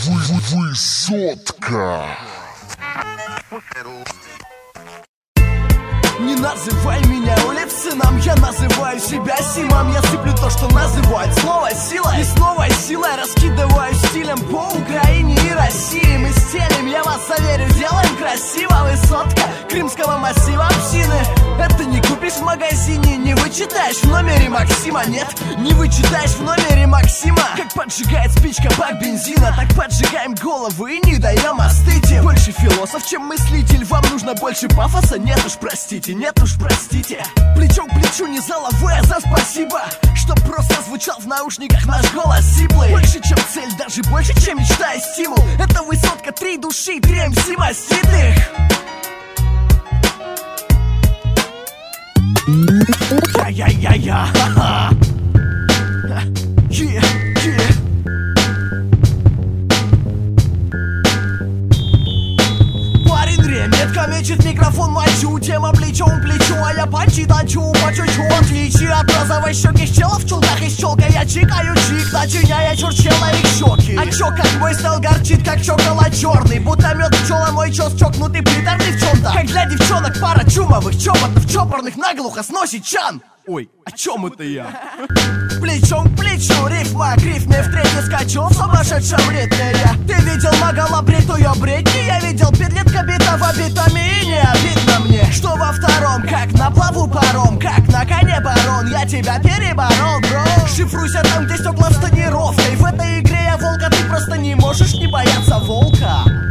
Высотка. Не называй меня улицыном, я называю себя Симом. Я сыплю то, что называют слово сила. И снова силой раскидываю стилем по Украине и России. Мы стелим, я вас заверю, делаем красиво. Высотка Крымского массива псины. Это не купишь в магазине, не вычитаешь в номере Максима. Нет, не вычитаешь в номере Максима. Как поджигает спичка бак бензина, так поджигаем головы и не даем остыть им. Больше философ, чем мыслитель. Вам нужно больше пафоса, нет уж простите. Нет уж, простите. Плечом к плечу не за лавой, а за спасибо. Чтоб просто звучал в наушниках наш голос сиплый. Больше, чем цель, даже больше, чем мечта и стимул. Это высотка, 3 души, 3 МС маститых. Я-я-я-я. Ха-ха. Метко мечет микрофон, мочу. Тема плечом к плечу, а я почти танчу по чуть-чуть. В отличие от розовой щеки щела в чулках и щелка, я чикаю чик, начиняя чурчела их щеки. А чё, как мой стал горчит, как чокола черный. Будто мед пчела, мой чёс чокнутый, приторный в чем-то. Как для девчонок пара чумовых чопотов, чопорных наглухо сносит чан. Ой, о чем это я? Плечом к плечу, рифма к рифме, в третью скачу в сумасшедшем ритме я. Ты видел могла бритую бредни, я видел петлетка битого витамине. Видно мне, что во втором, как на плаву паром, как на коне барон, я тебя переборол, бро. Шифруйся там, где стекла с тонировкой. В этой игре я волка, ты просто не можешь не бояться волка.